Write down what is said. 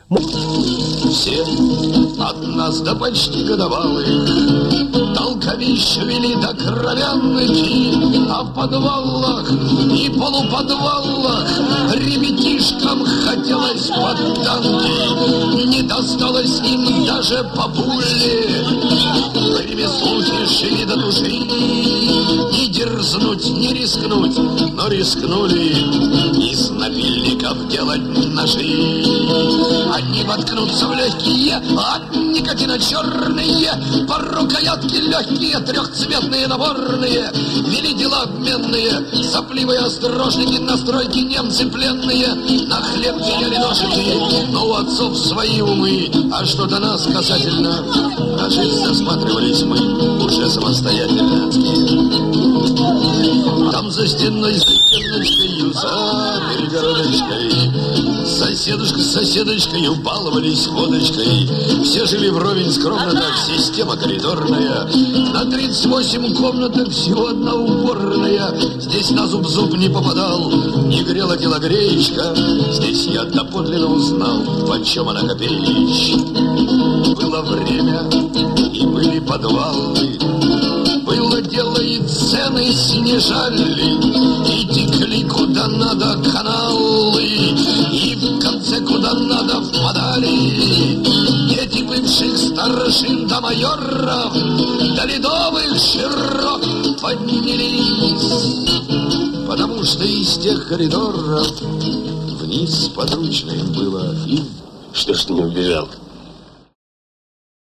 Все от нас до почти годовалых толковища вели до кровянки, а в подвалах и полуподвалах ребятишкам хотелось под танки. Не досталось им даже по пуле. Ремеслу тиши до души, не дерзнуть, не рискнуть, но рискнули из напильников делать ножи. Они воткнутся в легкие, от никотина черные, по рукоятке легкие, трехцветные наборные. Вели дела обменные, сопливые острожники, на стройке немцы пленные. На хлеб меняли ножики, но у отцов свои умы. А что до нас касательно, ножи засматривались мы уже самостоятельно. Там за стеночкой, за перегородочкой соседушка с соседочкой баловались водочкой. Все жили вровень скромно, так система коридорная. На 38 комнатах всего одна уборная. Здесь на зуб не попадал, не грела телогреечка. Здесь я доподлинно узнал, почем она копеечка. Было время и были подвалы, было дело и цены снижали, и текли куда надо каналы, и в конце куда надо впадали дети бывших старшин до майоров, до ледовых широт поднялись, потому что из тех коридоров вниз подручно им было. Что ж ты не убежал?